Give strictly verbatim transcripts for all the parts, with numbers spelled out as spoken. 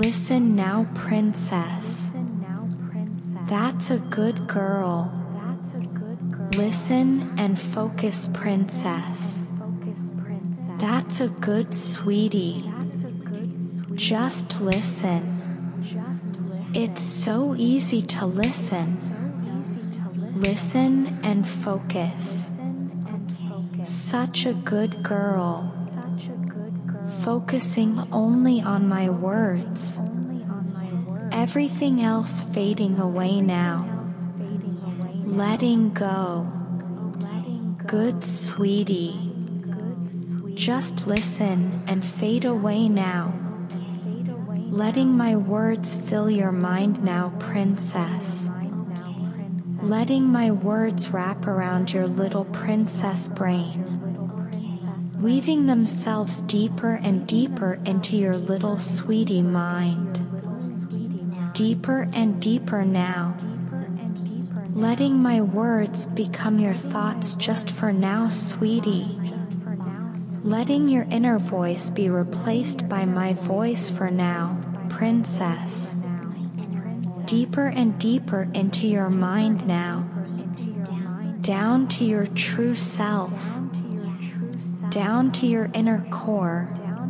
Listen now, princess. That's a good girl. Listen and focus, princess. That's a good sweetie. Just listen. It's so easy to listen. Listen and focus. Such a good girl. Focusing only on my words. Everything else fading away now. Letting go. Good sweetie. Just listen and fade away now. Letting my words fill your mind now, princess. Letting my words wrap around your little princess brain. Weaving themselves deeper and deeper into your little sweetie mind. Deeper and deeper now. Letting my words become your thoughts just for now, sweetie. Letting your inner voice be replaced by my voice for now, princess. Deeper and deeper into your mind now. Down to your true self. Down to your inner core.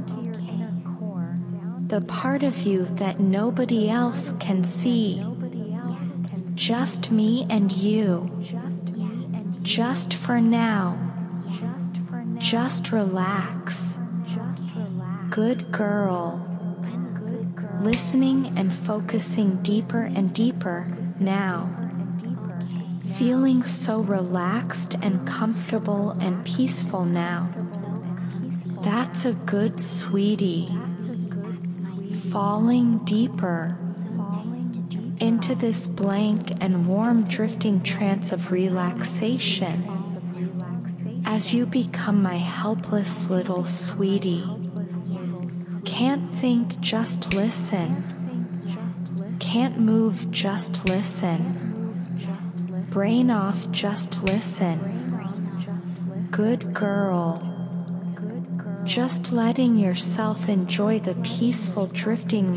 The part of you that nobody else can see. Just me and you. Just for now. Just relax. Good girl. Listening and focusing deeper and deeper now. Feeling so relaxed and comfortable and peaceful now. That's a good sweetie. Falling deeper into this blank and warm drifting trance of relaxation as you become my helpless little sweetie. Can't think, just listen. Can't move, just listen. Brain off, just listen. Good girl. Just letting yourself enjoy the peaceful drifting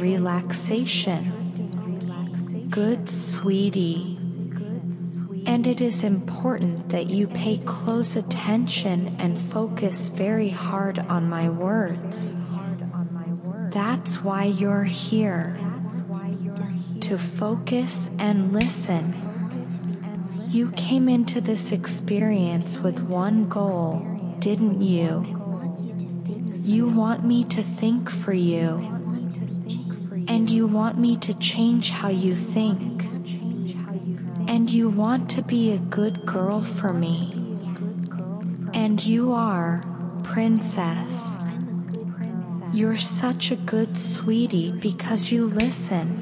relaxation. Good sweetie. And it is important that you pay close attention and focus very hard on my words. That's why you're here. To focus and listen. You came into this experience with one goal, didn't you? You want me to think for you. And you want me to change how you think. And you want to be a good girl for me. And you are, princess. You're such a good sweetie because you listen.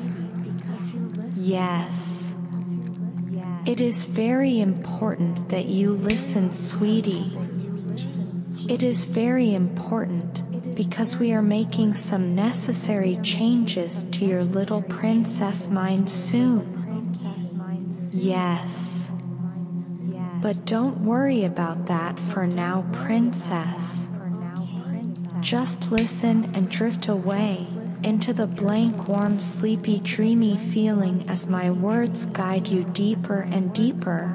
Yes. It is very important that you listen, sweetie. It is very important because we are making some necessary changes to your little princess mind soon. Yes. But don't worry about that for now, princess. Just listen and drift away into the blank, warm, sleepy, dreamy feeling as my words guide you deeper and deeper.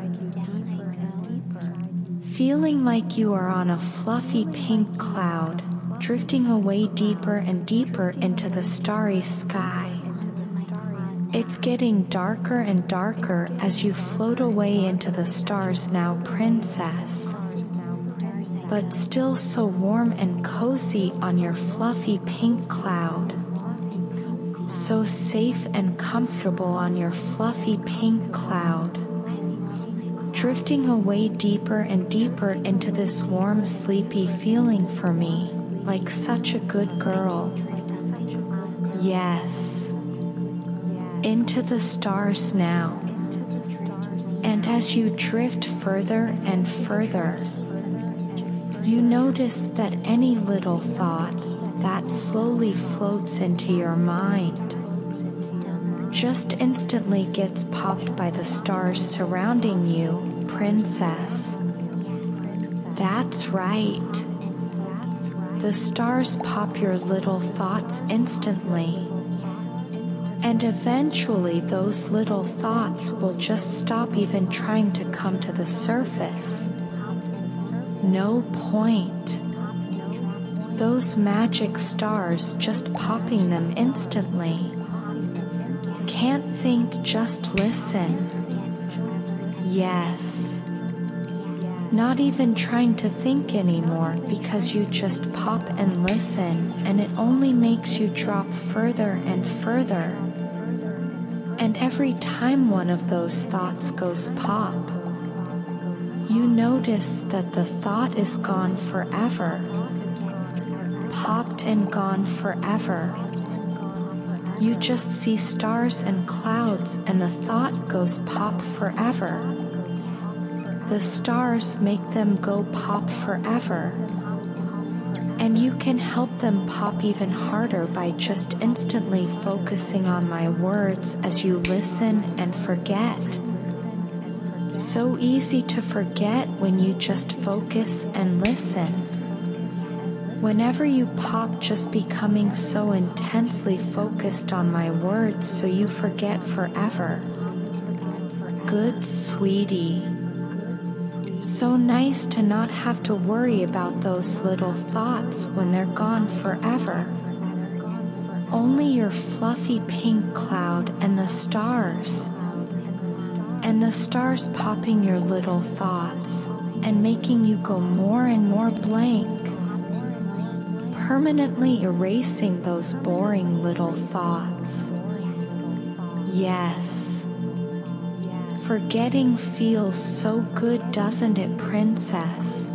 Feeling like you are on a fluffy pink cloud, drifting away deeper and deeper into the starry sky. It's getting darker and darker as you float away into the stars now, princess. But still so warm and cozy on your fluffy pink cloud. So safe and comfortable on your fluffy pink cloud. Drifting away deeper and deeper into this warm, sleepy feeling for me, like such a good girl. Yes. Into the stars now. And as you drift further and further, you notice that any little thought that slowly floats into your mind just instantly gets popped by the stars surrounding you, princess. That's right. The stars pop your little thoughts instantly, And eventually those little thoughts will just stop even trying to come to the surface. No point. Those magic stars just popping them instantly. Can't think, just listen. Yes. Not even trying to think anymore, because you just pop and listen, and it only makes you drop further and further. And every time one of those thoughts goes pop, you notice that the thought is gone forever. Popped and gone forever. You just see stars and clouds, and the thought goes pop forever. The stars make them go pop forever. And you can help them pop even harder by just instantly focusing on my words as you listen and forget. So easy to forget when you just focus and listen. Whenever you pop, just becoming so intensely focused on my words so you forget forever. Good sweetie. So nice to not have to worry about those little thoughts when they're gone forever. Only your fluffy pink cloud and the stars. And the stars popping your little thoughts and making you go more and more blank. Permanently erasing those boring little thoughts. Yes. Forgetting feels so good, doesn't it, princess?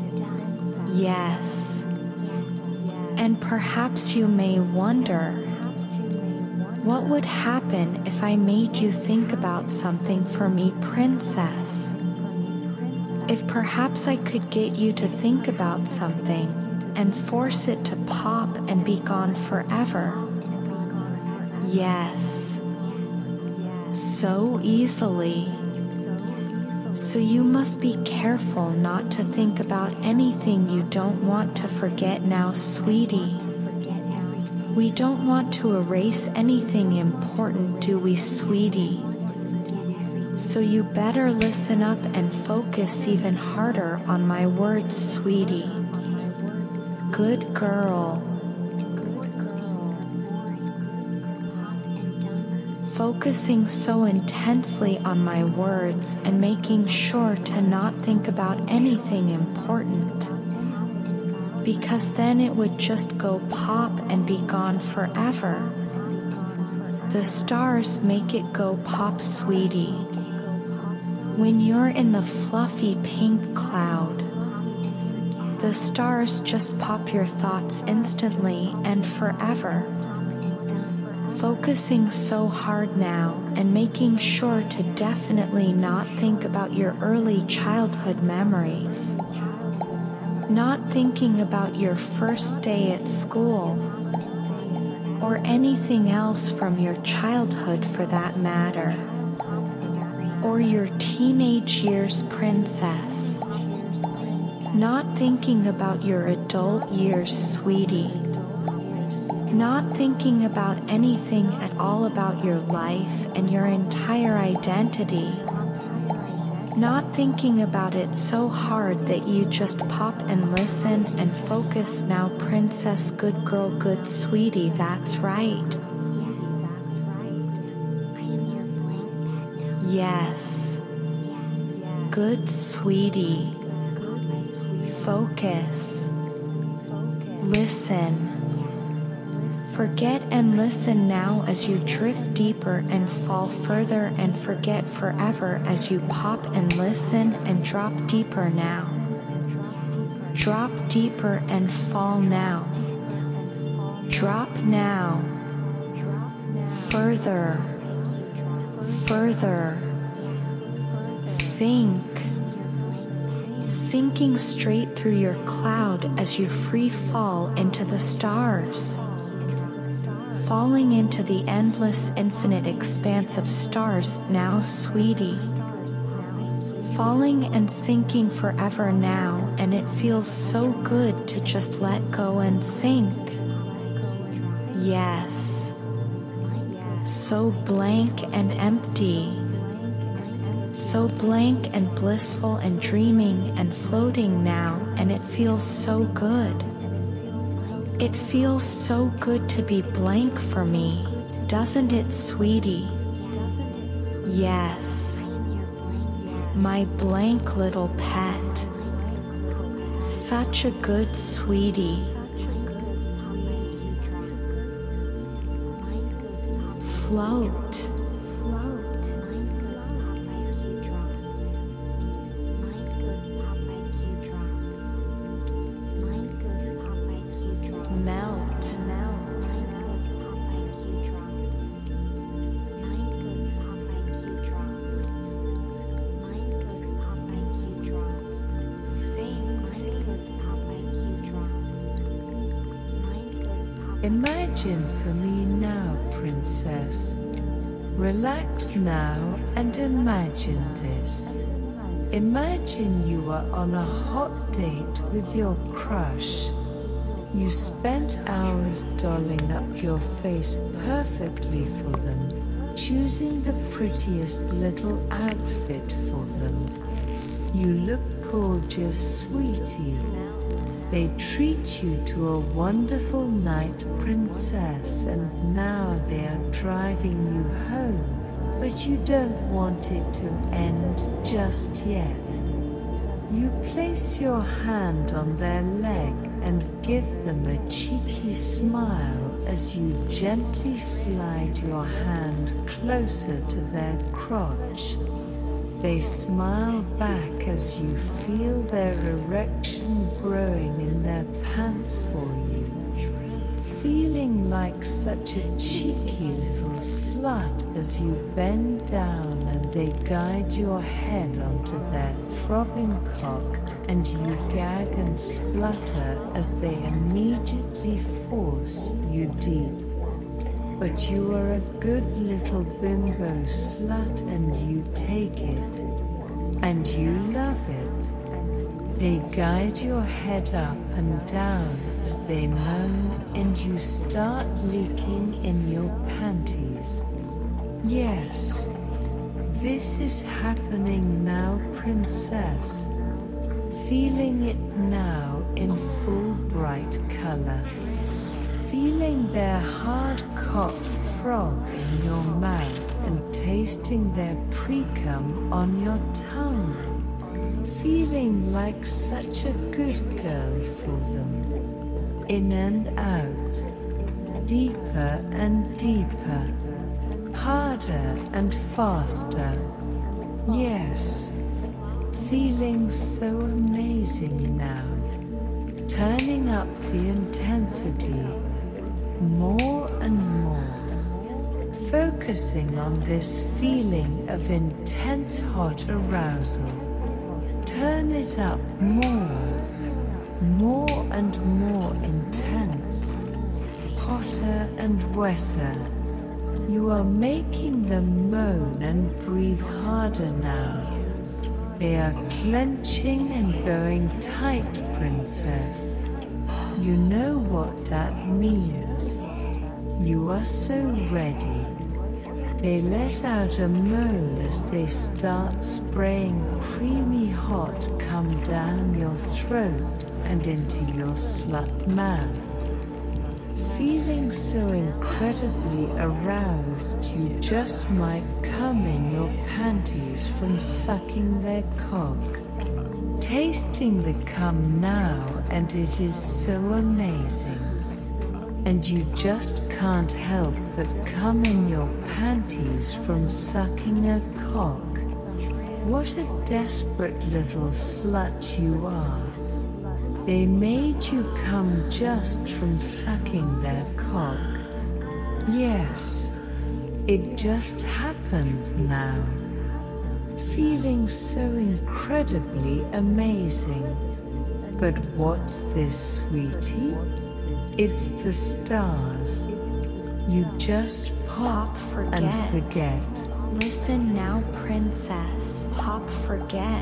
Yes. And perhaps you may wonder, what would happen if I made you think about something for me, princess? If perhaps I could get you to think about something and force it to pop and be gone forever. Yes. So easily. So you must be careful not to think about anything you don't want to forget now, sweetie. We don't want to erase anything important, do we, sweetie? So you better listen up and focus even harder on my words, sweetie. Good girl. Focusing so intensely on my words and making sure to not think about anything important, because then it would just go pop and be gone forever. The stars make it go pop, sweetie. When you're in the fluffy pink cloud, the stars just pop your thoughts instantly and forever. Focusing so hard now and making sure to definitely not think about your early childhood memories. Not thinking about your first day at school or anything else from your childhood for that matter. Or your teenage years, princess. Not thinking about your adult years, sweetie. Not thinking about anything at all about your life and your entire identity. Not thinking about it so hard that you just pop and listen and focus now, princess, good girl, good sweetie, that's right. Yes. Good sweetie. Focus. Listen. Forget and listen now as you drift deeper and fall further, and forget forever as you pop and listen and drop deeper now. Drop deeper and fall now. Drop now. Further. Further. Sink. Sinking straight through your cloud as you free fall into the stars. Falling into the endless infinite expanse of stars now, sweetie. Falling and sinking forever now, and it feels so good to just let go and sink. Yes. so blank and empty, so blank and blissful and dreaming and floating now, and it feels so good. It feels so good to be blank for me, doesn't it, sweetie? Yes, my blank little pet, such a good sweetie. Float. Melt. Imagine for me now, princess. Relax now and imagine this. Imagine you are on a hot date with your crush. You spent hours dolling up your face perfectly for them, choosing the prettiest little outfit for them. You look gorgeous, sweetie. They treat you to a wonderful night, princess, and now they are driving you home, but you don't want it to end just yet. You place your hand on their leg and give them a cheeky smile as you gently slide your hand closer to their crotch. They smile back as you feel their erection growing in their pants for you, feeling like such a cheeky little slut as you bend down and they guide your head onto their throbbing cock, and you gag and splutter as they immediately force you deep. But you are a good little bimbo slut and you take it, and you love it. They guide your head up and down as they moan, and you start leaking in your panties. Yes, this is happening now, princess. Feeling it now in full bright color. Feeling their hard cock throb in your mouth and tasting their pre-cum on your tongue. Feeling like such a good girl for them. In and out, deeper and deeper, harder and faster. Yes, feeling so amazing now. Turning up the intensity. More and more, focusing on this feeling of intense hot arousal. Turn it up more, more and more intense, hotter and wetter. You are making them moan and breathe harder now. They are clenching and going tight, princess. You know what that means. You are so ready. They let out a moan as they start spraying creamy hot cum down your throat and into your slut mouth. Feeling so incredibly aroused you just might come in your panties from sucking their cock. Tasting the cum now, and it is so amazing. And you just can't help but come in your panties from sucking a cock. What a desperate little slut you are. They made you come just from sucking their cock. Yes, it just happened now. Feeling so incredibly amazing. But what's this, sweetie? It's the stars. You just pop, Pop, forget. and forget. Listen now, princess. Pop, forget.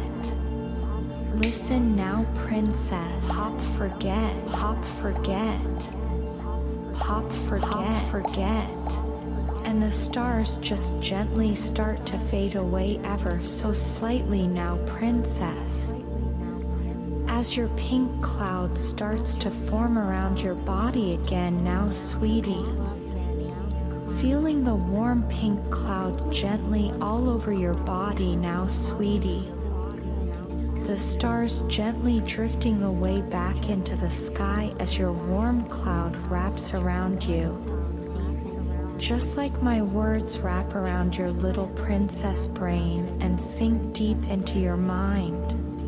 Listen now, princess. Pop, forget. Pop, forget. Pop, forget. Pop, forget. and the stars just gently start to fade away ever so slightly now, princess. As your pink cloud starts to form around your body again now, sweetie. Feeling the warm pink cloud gently all over your body now, sweetie. The stars gently drifting away back into the sky as your warm cloud wraps around you. Just like my words wrap around your little princess brain and sink deep into your mind.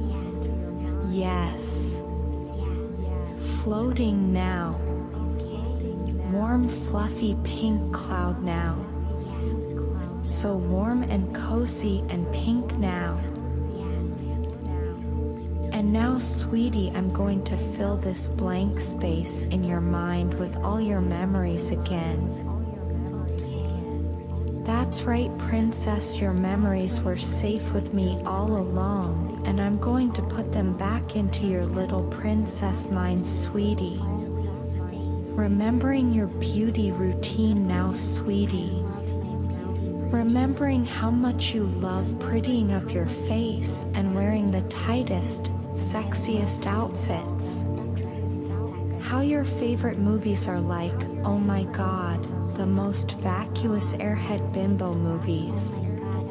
Yes. Floating now. Warm fluffy pink cloud now. So warm and cozy and pink now. And now, sweetie, I'm going to fill this blank space in your mind with all your memories again. That's right, princess, your memories were safe with me all along, and I'm going to put them back into your little princess mind, sweetie. Remembering your beauty routine now, sweetie. Remembering how much you love prettying up your face and wearing the tightest, sexiest outfits. How your favorite movies are like, oh my god, the most vacuous airhead bimbo movies.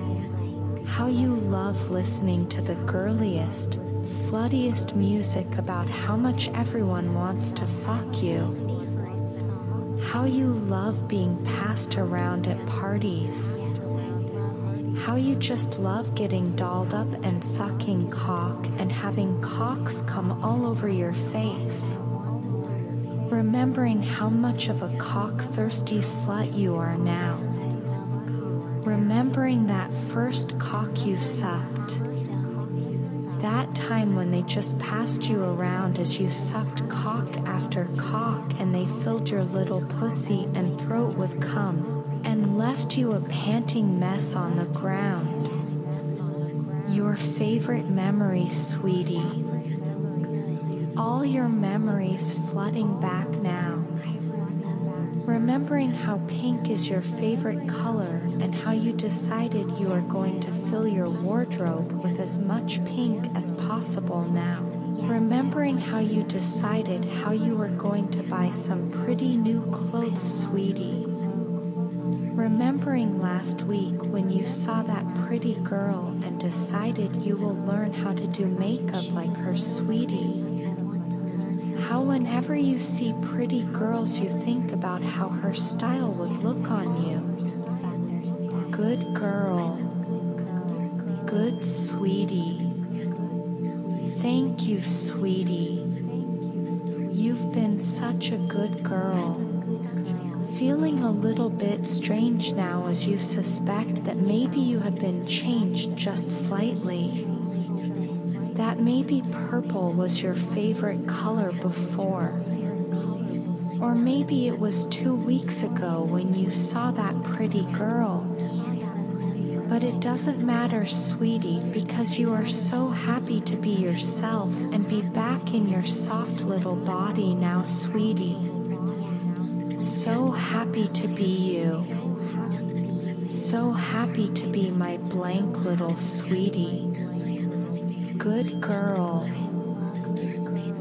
How you love listening to the girliest, sluttiest music about how much everyone wants to fuck you. How you love being passed around at parties. How you just love getting dolled up and sucking cock and having cocks come all over your face. Remembering how much of a cock-thirsty slut you are now. Remembering that first cock you sucked. That time when they just passed you around as you sucked cock after cock and they filled your little pussy and throat with cum and left you a panting mess on the ground. Your favorite memories, sweetie. All your memories flooding back now. Remembering how pink is your favorite color and how you decided you are going to fill your wardrobe with as much pink as possible now. Remembering how you decided how you were going to buy some pretty new clothes, sweetie. Remembering last week when you saw that pretty girl and decided you will learn how to do makeup like her, sweetie. How whenever you see pretty girls you think about how her style would look on you. Good girl. Good sweetie. Thank you, sweetie. You've been such a good girl. Feeling a little bit strange now as you suspect that maybe you have been changed just slightly. That maybe purple was your favorite color before. Or maybe it was two weeks ago when you saw that pretty girl. But it doesn't matter, sweetie, because you are so happy to be yourself and be back in your soft little body now, sweetie. So happy to be you. So happy to be my blank little sweetie. Good girl.